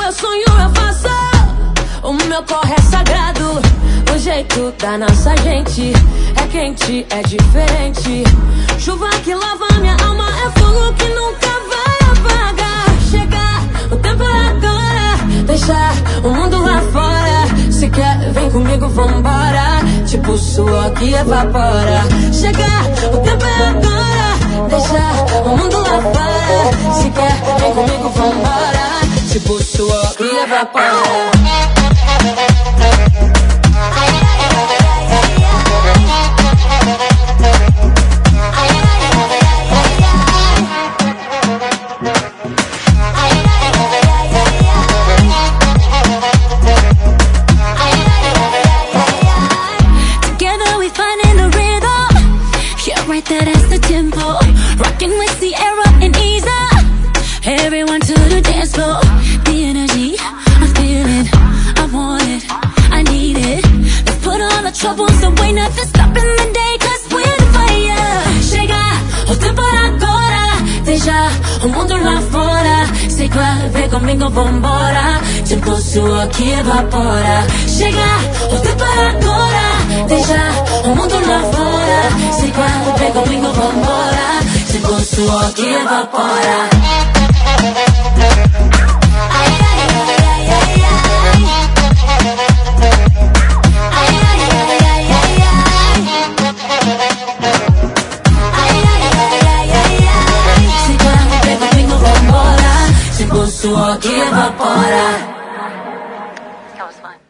eu sonho eu faço. O meu corre é sagrado. O jeito da nossa gente é quente, é diferente. Chuva que lava minha alma, é fogo que nunca vai apagar. Chegar, o tempo é agora. Deixar o mundo lá fora. Se quer, vem comigo, vambora. Tipo suor que evapora. Chegar, o tempo é agora. Deixar o mundo lá fora. Se quer, vem comigo, vambora. Tipo suor que evapora. Right there, that's the tempo. Rocking with Sierra and Isa. Everyone to the dance floor. The energy, I'm feeling, I want it, I need it. Let's put all the troubles away, nothing stopping the day, cause we're the fire. Chega, o tempo é agora. Deixa o mundo lá fora. Se quer, vem comigo, vambora. Tipo suor que evapora. Chega, o tempo é agora. Deixa o mundo lá fora. Se quer, vem comigo, vambora. Tipo suor que evapora. Se quer, vem comigo, vambora. Tipo suor que evapora. That was fun.